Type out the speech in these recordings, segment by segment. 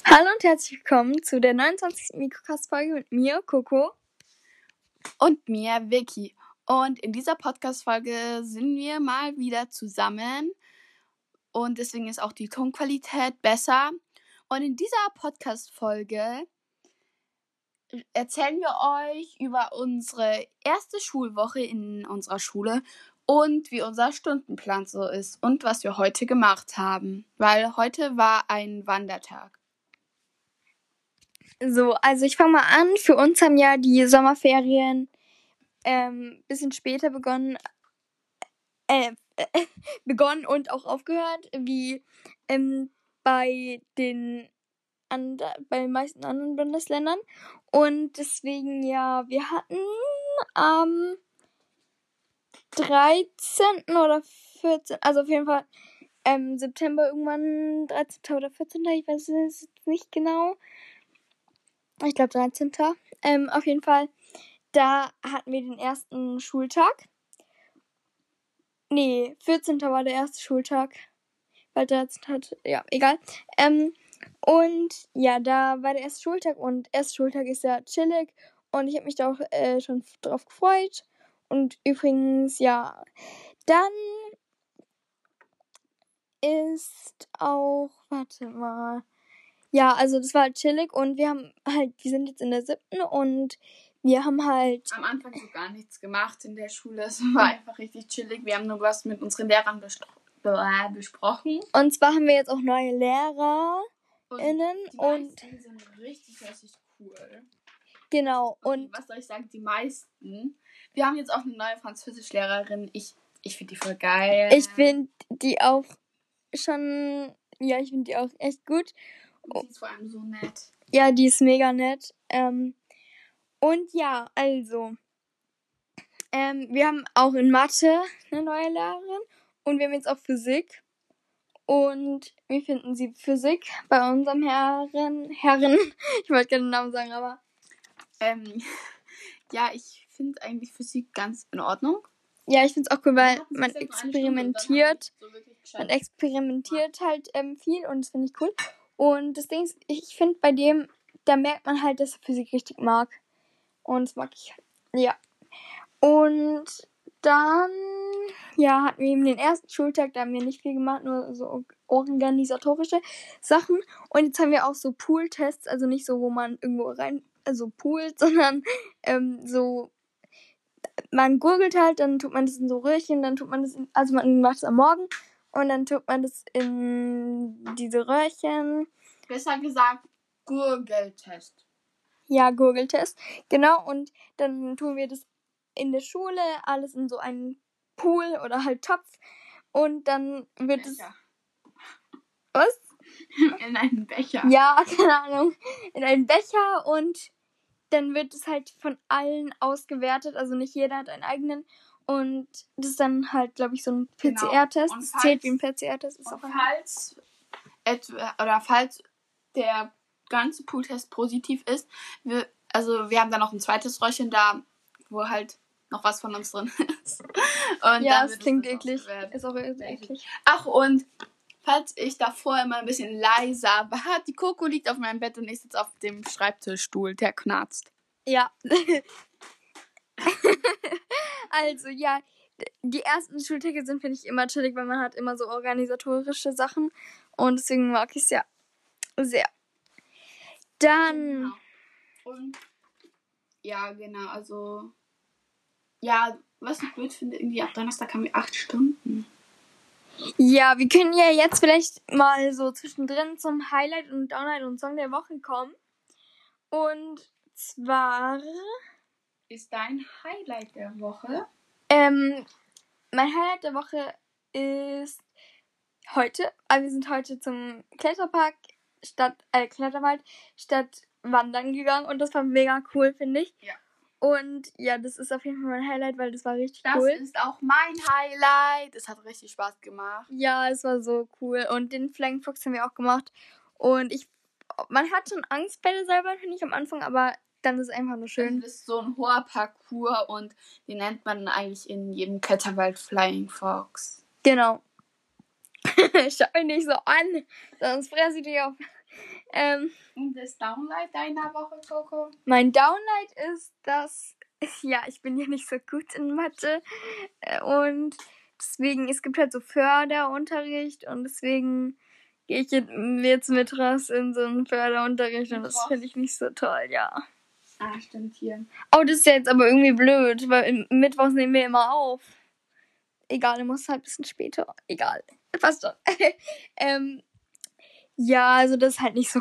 Hallo und herzlich willkommen zu der 29. Mikrocast-Folge mit mir, Coco. Und mir, Vicky. Und in dieser Podcast-Folge sind wir mal wieder zusammen. Und deswegen ist auch die Tonqualität besser. Und in dieser Podcast-Folge erzählen wir euch über unsere erste Schulwoche in unserer Schule und wie unser Stundenplan so ist und was wir heute gemacht haben. Weil heute war ein Wandertag. So, also ich fange mal an. Für uns haben ja die Sommerferien bisschen später begonnen und auch aufgehört, wie bei den meisten anderen Bundesländern. Und deswegen, ja, wir hatten am 13. oder 14., also auf jeden Fall September irgendwann 13. oder 14., ich weiß es nicht genau. Ich glaube 13. Auf jeden Fall, da hatten wir den ersten Schultag. Nee, 14. war der erste Schultag. Weil 13. ja, egal. Und ja, da war der erste Schultag und erster Schultag ist ja chillig und ich habe mich da auch schon drauf gefreut. Und übrigens, ja, dann ist auch, warte mal. Ja, also das war halt chillig und wir sind jetzt in der 7. und wir haben halt am Anfang so gar nichts gemacht in der Schule. Es war einfach richtig chillig. Wir haben nur was mit unseren Lehrern besprochen. Und zwar haben wir jetzt auch neue LehrerInnen und die sind richtig cool. Genau. Und was soll ich sagen, die meisten. Wir haben jetzt auch eine neue Französischlehrerin. Ich finde die voll geil. Ich finde die auch schon, ja, ich finde die auch echt gut. Und die ist vor allem so nett. Ja, die ist mega nett. Und ja, also, wir haben auch in Mathe eine neue Lehrerin und wir haben jetzt auch Physik. Und wie finden Sie Physik bei unserem Herren? Ich wollte gerne den Namen sagen, aber... Ja, ich finde eigentlich Physik ganz in Ordnung. Ja, ich finde es auch cool, weil man experimentiert. Man experimentiert halt viel und das finde ich cool. Und das Ding ist, ich finde bei dem, da merkt man halt, dass er Physik richtig mag. Und das mag ich. Ja. Und dann, ja, hatten wir eben den ersten Schultag, da haben wir nicht viel gemacht, nur so organisatorische Sachen. Und jetzt haben wir auch so Pool-Tests, also nicht so, wo man irgendwo poolt, sondern so, man gurgelt halt, dann tut man das in so Röhrchen, dann tut man das also man macht es am Morgen und dann tut man das in diese Röhrchen. Besser gesagt, Gurgeltest. Ja, Gurgeltest, genau, und dann tun wir das in der Schule, alles in so einen Pool oder halt Topf und dann wird Becher. Was? In einen Becher. Ja, keine Ahnung, in einen Becher und dann wird es halt von allen ausgewertet, also nicht jeder hat einen eigenen und das ist dann halt, glaube ich, so ein PCR-Test. Genau. Das zählt wie ein PCR-Test. Ist und auch falls der ganze Pooltest positiv ist, wir haben dann noch ein zweites Röhrchen da, wo halt noch was von uns drin ist. Und ja, das klingt eklig. Ist auch eklig. Ach, und falls ich davor immer ein bisschen leiser war, die Coco liegt auf meinem Bett und ich sitze auf dem Schreibtischstuhl, der knarzt. Ja. Also, ja, die ersten Schultage sind, finde ich, immer chillig, weil man hat immer so organisatorische Sachen und deswegen mag ich es ja sehr. Dann... Genau. Und ja, genau, also ja, was ich blöd finde, irgendwie ab Donnerstag haben wir 8 Stunden. Ja, wir können ja jetzt vielleicht mal so zwischendrin zum Highlight und Downlight und Song der Woche kommen. Und zwar... Ist dein Highlight der Woche? Mein Highlight der Woche ist heute. Also wir sind heute zum Kletterpark Kletterwald statt wandern gegangen und das war mega cool, finde ich. Ja. Und ja, das ist auf jeden Fall mein Highlight, weil das war richtig cool. Das ist auch mein Highlight. Es hat richtig Spaß gemacht. Ja, es war so cool. Und den Flying Fox haben wir auch gemacht. Und man hat schon Angst bei der Seilbahn, finde ich, am Anfang, aber dann ist es einfach nur schön. Das ist so ein hoher Parcours und den nennt man eigentlich in jedem Kletterwald Flying Fox. Genau. Schau mich nicht so an, sonst fresse ich dich auf. Und das Downlight deiner Woche, Coco? Mein Downlight ist, dass, ja, ich bin ja nicht so gut in Mathe und deswegen, es gibt halt so Förderunterricht und deswegen gehe ich jetzt mittwochs in so einen Förderunterricht und das finde ich nicht so toll, ja. Ah, stimmt hier. Oh, das ist ja jetzt aber irgendwie blöd, weil mittwochs nehmen wir immer auf. Egal, du musst halt ein bisschen später. Egal, passt schon. Ja, also das ist halt nicht so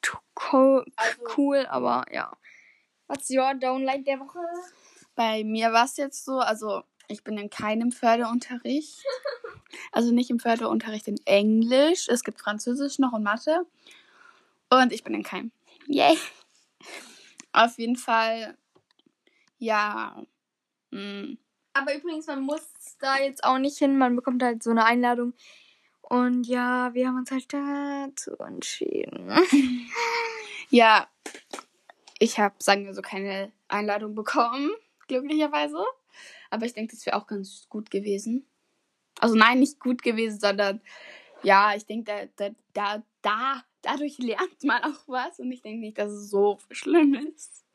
cool, aber ja. What's your Downlight der Woche? Bei mir war es jetzt so, also ich bin in keinem Förderunterricht. Also nicht im Förderunterricht in Englisch. Es gibt Französisch noch und Mathe. Und ich bin in keinem. Yay! Auf jeden Fall, ja. Aber übrigens, man muss da jetzt auch nicht hin. Man bekommt halt so eine Einladung. Und ja, wir haben uns halt dazu entschieden. Ja, ich habe, sagen wir so, keine Einladung bekommen, glücklicherweise. Aber ich denke, das wäre auch ganz gut gewesen. Also nein, nicht gut gewesen, sondern ja, ich denke, dadurch lernt man auch was. Und ich denke nicht, dass es so schlimm ist.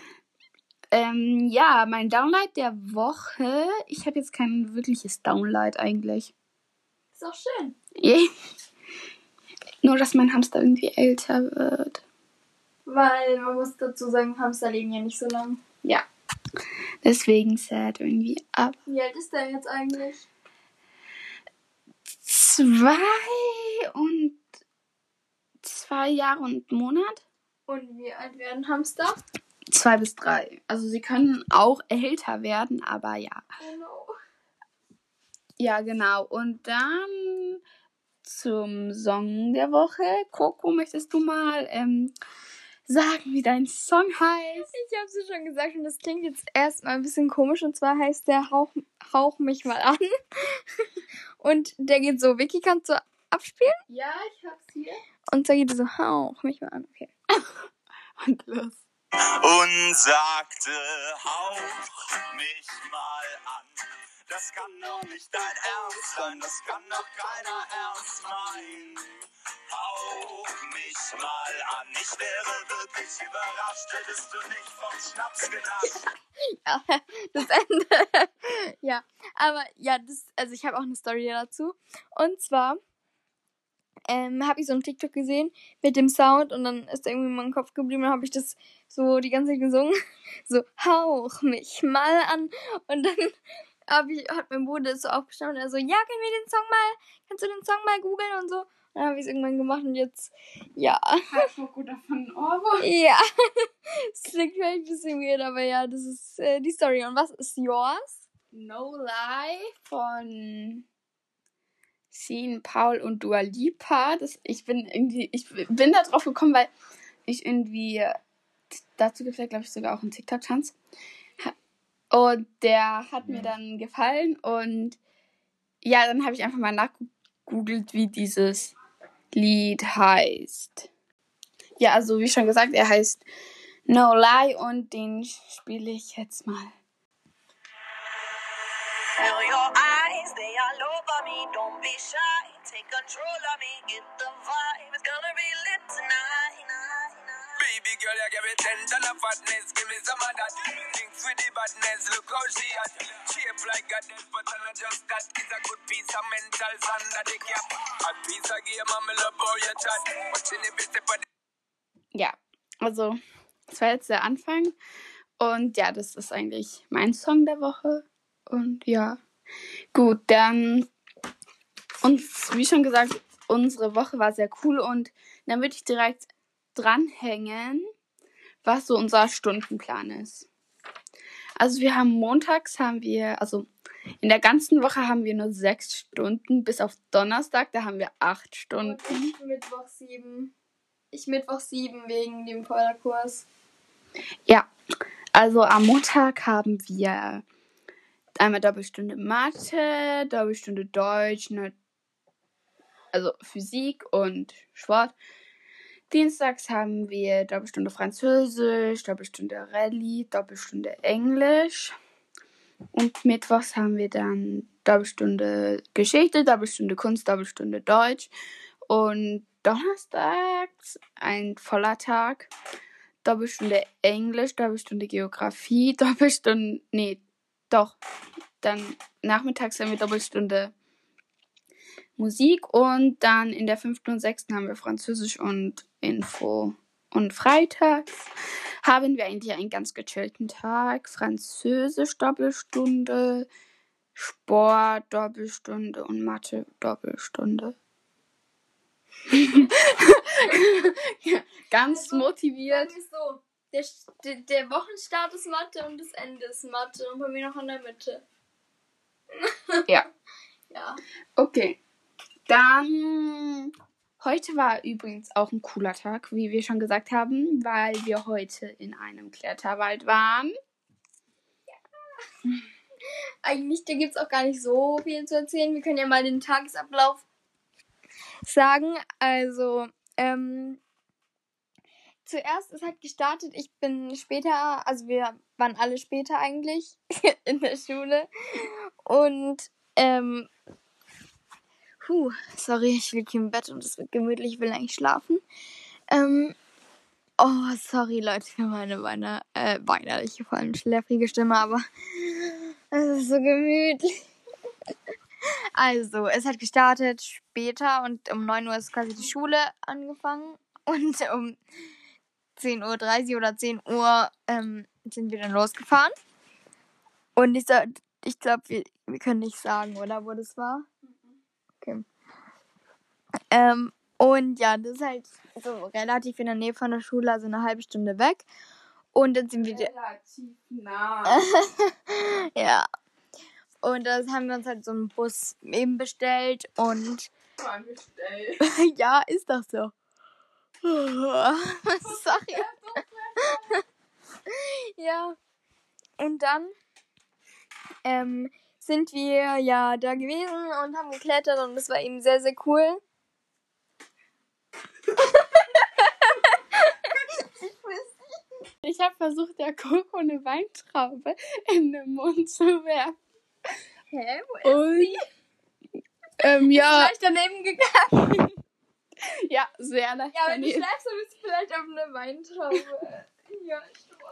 Ja, mein Downlight der Woche. Ich habe jetzt kein wirkliches Downlight eigentlich. Ist auch schön. Yeah. Nur, dass mein Hamster irgendwie älter wird. Weil man muss dazu sagen, Hamster leben ja nicht so lang. Ja. Deswegen sad irgendwie. Aber wie alt ist der jetzt eigentlich? 2 Jahre und einen Monat. Und wie alt werden Hamster? 2 bis 3. Also sie können auch älter werden, aber ja. Oh no. Ja, genau. Und dann zum Song der Woche. Coco, möchtest du mal sagen, wie dein Song heißt? Ich habe es ja schon gesagt und das klingt jetzt erstmal ein bisschen komisch. Und zwar heißt der Hauch mich mal an. Und der geht so. Vicky, kannst du abspielen? Ja, ich hab's hier. Und zwar geht es so, hauch mich mal an. Okay. Und los. Und sagte, hauch mich mal an. Das kann doch nicht dein Ernst sein, das kann doch keiner ernst meinen. Hauch mich mal an, ich wäre wirklich überrascht, hättest du nicht vom Schnaps genascht. Ja, das Ende. Ja, aber ja, also ich habe auch eine Story dazu. Und zwar habe ich so einen TikTok gesehen mit dem Sound und dann ist der irgendwie in meinem Kopf geblieben. Dann habe ich das so die ganze Zeit gesungen. So, hauch mich mal an. Und dann hat mein Bruder das so aufgestanden und er so, ja, kannst du den Song mal googeln und so. Und dann habe ich es irgendwann gemacht und jetzt, ja. Hat Coco davon einen Ohrwurm? Ja. Es klingt vielleicht ein bisschen weird, aber ja, das ist die Story. Und was ist yours? No Lie von Sean Paul und Dua Lipa. Ich bin da drauf gekommen, weil ich irgendwie, dazu gibt es ja, glaube ich, sogar auch einen TikTok-Tanz. Und der hat mir dann gefallen und ja, dann habe ich einfach mal nachgegoogelt, wie dieses Lied heißt. Ja, also wie schon gesagt, er heißt No Lie und den spiele ich jetzt mal. Feel your eyes, they all over me, don't be shy. Take control of me, get the vibe, it's gonna be lit tonight. Baby girl, you give me 10 ton of fatness, give me some of that. Thinks with the badness, look how she at. Shape like a death, but I'm not just that. It's a good piece of mental under the cap. A piece of game, I'm love how you chat. Watching the bit of Ja, also das war jetzt der Anfang und ja, das ist eigentlich mein Song der Woche und ja, gut, dann und wie schon gesagt, unsere Woche war sehr cool und dann würde ich direkt dranhängen, was so unser Stundenplan ist. Also wir haben also in der ganzen Woche haben wir nur 6 Stunden, bis auf Donnerstag, da haben wir 8 Stunden. Und Mittwoch 7. Mittwoch 7 wegen dem Förderkurs. Ja, also am Montag haben wir einmal Doppelstunde Mathe, Doppelstunde Deutsch, also Physik und Sport. Dienstags haben wir Doppelstunde Französisch, Doppelstunde Rallye, Doppelstunde Englisch. Und mittwochs haben wir dann Doppelstunde Geschichte, Doppelstunde Kunst, Doppelstunde Deutsch. Und donnerstags ein voller Tag. Doppelstunde Englisch, Doppelstunde Geografie, dann nachmittags haben wir Doppelstunde Musik und dann in der 5. und 6. haben wir Französisch und Info. Und freitags haben wir eigentlich einen ganz gechillten Tag. Französisch Doppelstunde, Sport Doppelstunde und Mathe Doppelstunde. Ganz motiviert. So, der Wochenstart ist Mathe und das Ende ist Mathe und bei mir noch in der Mitte. Ja. Ja. Okay. Dann, heute war übrigens auch ein cooler Tag, wie wir schon gesagt haben, weil wir heute in einem Kletterwald waren. Eigentlich, da gibt es auch gar nicht so viel zu erzählen. Wir können ja mal den Tagesablauf sagen. Also, zuerst, es hat gestartet, ich bin später, also wir waren alle später eigentlich in der Schule. Und, sorry, ich liege hier im Bett und es wird gemütlich, ich will eigentlich schlafen. Sorry Leute für meine weinerliche, vor allem schläfrige Stimme, aber es ist so gemütlich. Also, es hat gestartet später und um 9 Uhr ist quasi die Schule angefangen und um 10:30 Uhr oder 10 Uhr sind wir dann losgefahren. Und ich glaube, wir können nicht sagen, oder, wo das war. Okay. Und ja, das ist halt so relativ in der Nähe von der Schule, also eine halbe Stunde weg. Und dann sind wir... Relativ nah. Ja. Und da haben wir uns halt so einen Bus eben bestellt und... Ja, ist doch so. Sorry. Ja. Und dann sind wir ja da gewesen und haben geklettert und das war eben sehr, sehr cool. Ich habe versucht, der Coco eine Weintraube in den Mund zu werfen. Hä? Wo ist sie? Ja. Ist gleich daneben gegangen. Ja, sehr leicht. Ja, wenn du schläfst, dann bist du vielleicht auf eine Weintraube. Ja,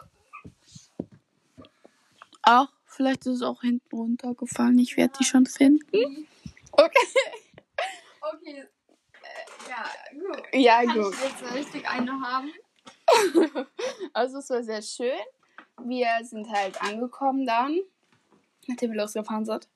Auch, vielleicht ist es auch hinten runtergefallen. Ich werde die schon finden. Okay. Okay. Ja, gut. Ja, Kann gut. ich jetzt so richtig eine haben? Also es war sehr schön. Wir sind halt angekommen dann, nachdem wir losgefahren sind.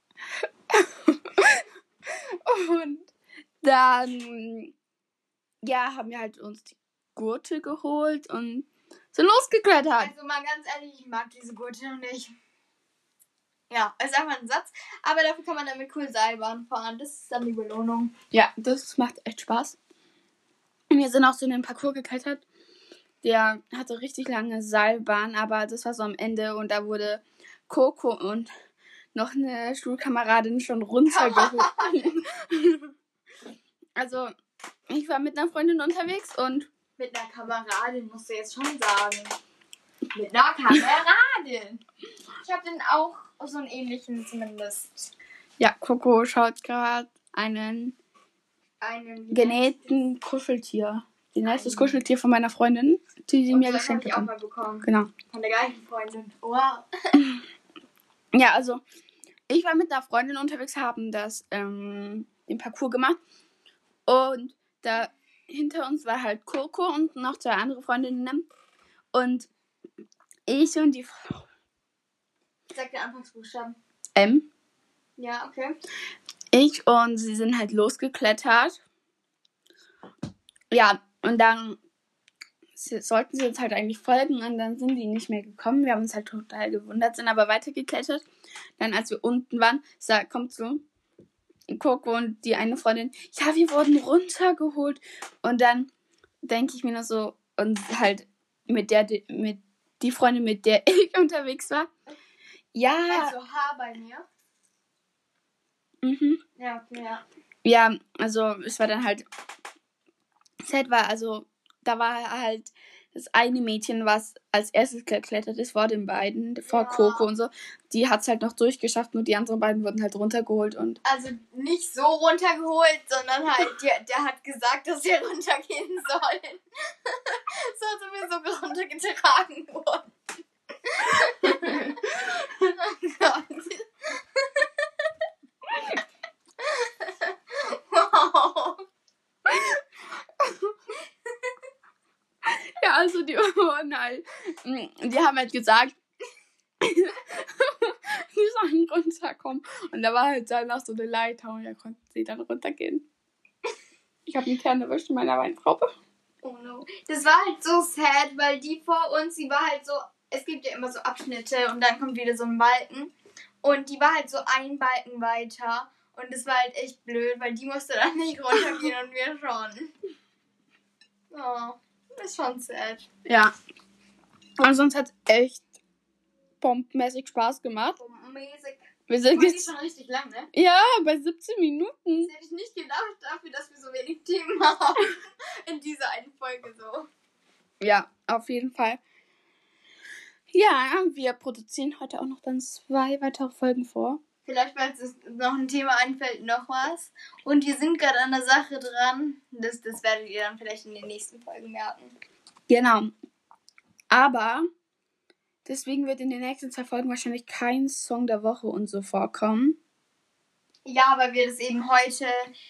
Und dann, ja, haben wir halt uns die Gurte geholt und sind losgeklettert. Also mal ganz ehrlich, ich mag diese Gurte nicht. Ja, ist einfach ein Satz. Aber dafür kann man damit cool Seilbahn fahren. Das ist dann die Belohnung. Ja, das macht echt Spaß. Wir sind auch so in den Parcours geklettert. Der hatte richtig lange Seilbahn, aber das war so am Ende und da wurde Coco und noch eine Schulkameradin schon runtergeholt. Also, ich war mit einer Freundin unterwegs und... Mit einer Kameradin, musst du jetzt schon sagen. Mit einer Kameradin. Ich habe den auch so einen ähnlichen zumindest. Ja, Coco schaut gerade einen genähten Kuscheltier. Genähtes Kuscheltier von meiner Freundin, die sie mir geschenkt hat. hat. Ich auch mal bekommen. Genau. Von der gleichen Freundin. Wow. Ja, also ich war mit einer Freundin unterwegs, haben den Parcours gemacht und da hinter uns war halt Coco und noch 2 andere Freundinnen und ich und die Sag den Anfangsbuchstaben. M. Ja, okay. Ich und sie sind halt losgeklettert. Ja, und dann sollten sie uns halt eigentlich folgen und dann sind die nicht mehr gekommen. Wir haben uns halt total gewundert, sind aber weitergeklettert. Dann, als wir unten waren, kommt so Coco und die eine Freundin, ja, wir wurden runtergeholt. Und dann denke ich mir noch so, und halt mit die Freundin, mit der ich unterwegs war. Ja. Also H bei mir. Mhm. Ja, okay, ja. Ja, also es war dann halt, Zeit war also da war halt das eine Mädchen, was als erstes geklettert ist vor den beiden, vor Coco und so. Die hat es halt noch durchgeschafft, nur die anderen beiden wurden halt runtergeholt. Und also nicht so runtergeholt, sondern halt, der hat gesagt, dass wir runtergehen sollen. So, als ob wir so runtergetragen wurden. Oh Gott. Wow. ja, also die wurden halt, die haben halt gesagt, die sollen runterkommen. Und da war halt dann auch so eine Leiter und da konnten sie dann runtergehen. Ich habe einen Kern erwischt in meiner Weintraube. Oh no. Das war halt so sad, weil die vor uns, die war halt so, es gibt ja immer so Abschnitte und dann kommt wieder so ein Balken. Und die war halt so ein Balken weiter. Und das war halt echt blöd, weil die musste dann nicht runtergehen und wir schon. Oh, das ist schon sad. Ja. Aber sonst hat es echt bombenmäßig Spaß gemacht. Bombenmäßig. Wir sind Die jetzt ist schon richtig lang, ne? ja, bei 17 Minuten. Das hätte ich nicht gedacht, dafür, dass wir so wenig Themen haben. In dieser einen Folge so. Ja, auf jeden Fall. Ja, wir produzieren heute auch noch dann 2 weitere Folgen vor. Vielleicht, falls es noch ein Thema einfällt, noch was. Und wir sind gerade an der Sache dran. Das werdet ihr dann vielleicht in den nächsten Folgen merken. Genau. Aber deswegen wird in den nächsten 2 Folgen wahrscheinlich kein Song der Woche und so vorkommen. Ja, weil wir das eben heute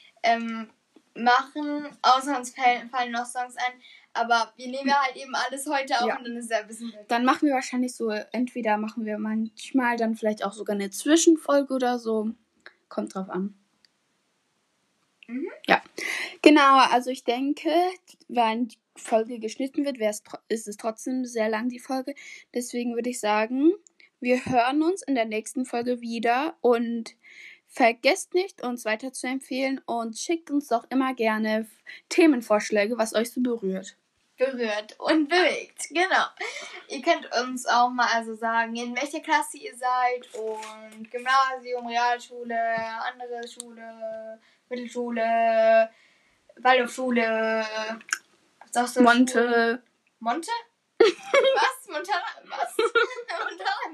machen. Außer uns fallen noch Songs ein. Aber wir nehmen ja halt eben alles heute auf und dann ist es ja ein bisschen... Dann machen wir wahrscheinlich so, entweder machen wir manchmal dann vielleicht auch sogar eine Zwischenfolge oder so. Kommt drauf an. Mhm. Ja, genau. Also ich denke, wenn die Folge geschnitten wird, ist es trotzdem sehr lang, die Folge. Deswegen würde ich sagen, wir hören uns in der nächsten Folge wieder und vergesst nicht, uns weiter zu empfehlen und schickt uns doch immer gerne Themenvorschläge, was euch so berührt. Berührt und bewegt, genau. Ihr könnt uns auch mal also sagen, in welcher Klasse ihr seid und Gymnasium, Realschule, andere Schule, Mittelschule, Waldorfschule, Monte. Monte? Was? Montana? Was? Montana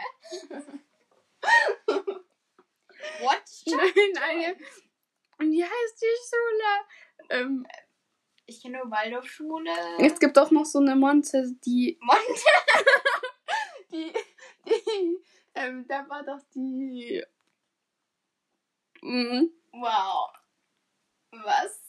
Black? What? Nein. Wie heißt die Schule? Ich kenne nur Waldorfschule. Es gibt auch noch so eine Monte, die... Monte? da war doch die... Wow. Was?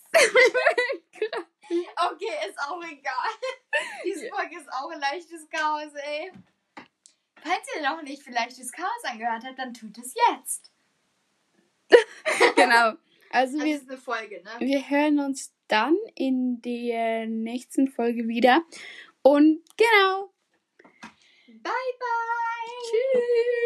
Okay, ist auch egal. Diese Folge ist auch ein leichtes Chaos, ey. Falls ihr noch nicht für leichtes Chaos angehört habt, dann tut es jetzt. Genau. Also Das ist eine Folge, ne? wir hören uns dann in der nächsten Folge wieder. Und genau. Bye, bye. Tschüss.